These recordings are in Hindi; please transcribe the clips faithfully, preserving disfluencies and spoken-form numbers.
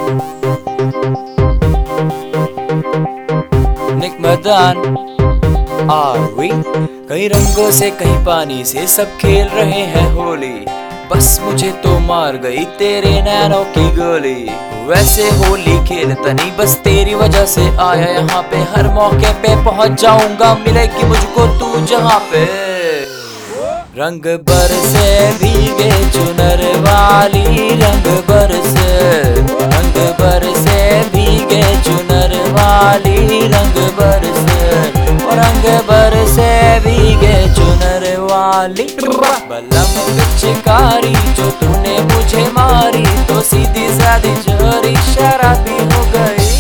निकमदान आर वी। कई रंगों से कहीं पानी से सब खेल रहे हैं होली, बस मुझे तो मार गई तेरे नैनों की गोली। वैसे होली खेलता नहीं, बस तेरी वजह से आया यहाँ पे। हर मौके पे पहुँच जाऊंगा, मिलेगी मुझको तू जहाँ पे। रंग बरसे भीगे चुनर वाली, रंग बरसे, रंग बरसे भीगे चुनर वाली, रंग बरसे, रंग बरसे भीगे चुनर वाली। बलम पिचकारी जो तूने मुझे मारी, तो सीधी सादी चोरी शराबी हो गई।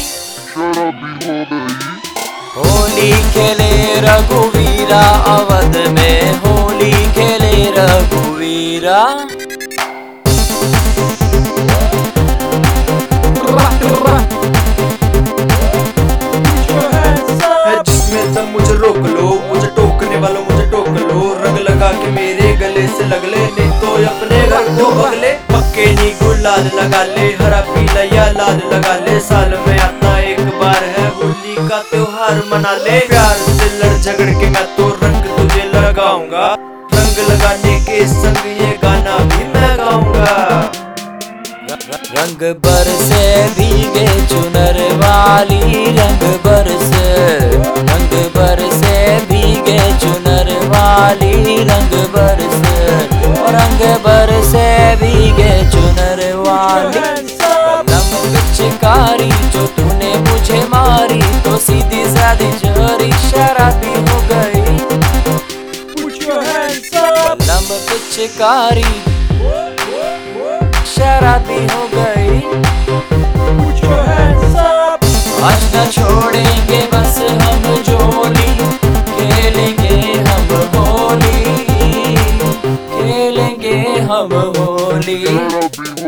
होली खेले रघुवीरा अवध में, होली खेले रघुवीरा। जिसमें तुम मुझे रोक लो, मुझे टोकने वालों मुझे टोक लो। रंग लगा के मेरे गले से लग ले, नहीं तो अपने घर को भगले। पक्के नी गुलाल लगा ले, हरा पीला या लाल लगा ले। साल में आता एक बार है होली का त्योहार मना ले। प्यार से लड़ झगड़ के मैं तो रंग तुझे लगाऊंगा, रंग लगाने के संग ये गाना भी मैं गाऊंगा। रंग बरसे भीगे चुनर वाली, रंग बरसे, रंग बरसे भीगे चुनर वाली, रंग बरसे, रंग बरसे भीगे चुनर वाली। बलम पिचकारी जो तूने मुझे मारी, तो सीधी सादी चोरी शराबी हो गई। बलम पिचकारी शराबी हो गई। आज न छोड़ेंगे बस हम जोली, खेलेंगे हम होली, खेलेंगे हम होली।